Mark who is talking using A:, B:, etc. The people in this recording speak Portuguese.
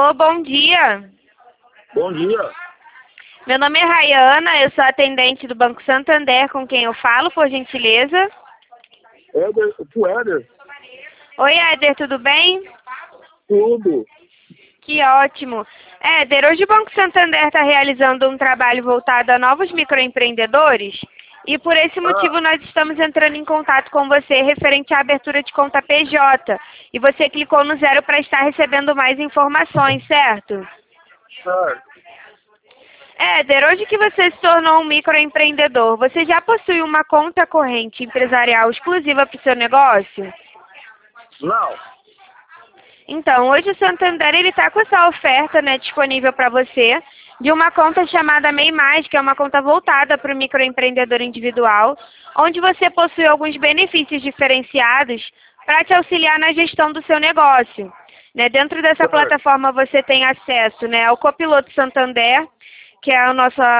A: Alô, bom dia.
B: Bom dia.
A: Meu nome é Rayana, eu sou atendente do Banco Santander, com quem eu falo, por gentileza.
B: Éder?
A: Oi, Éder, tudo bem?
B: Tudo.
A: Que ótimo. Éder, hoje o Banco Santander está realizando um trabalho voltado a novos microempreendedores e por esse motivo nós estamos entrando em contato com você referente à abertura de conta PJ. E você clicou no 0 para estar recebendo mais informações, certo?
B: Certo.
A: Éder, hoje que você se tornou um microempreendedor, você já possui uma conta corrente empresarial exclusiva para o seu negócio?
B: Não.
A: Então, hoje o Santander está com essa oferta, né, disponível para você, de uma conta chamada MEI+, que é uma conta voltada para o microempreendedor individual, onde você possui alguns benefícios diferenciados para te auxiliar na gestão do seu negócio. Né, dentro dessa plataforma você tem acesso, né, ao Copiloto Santander, que é a nossa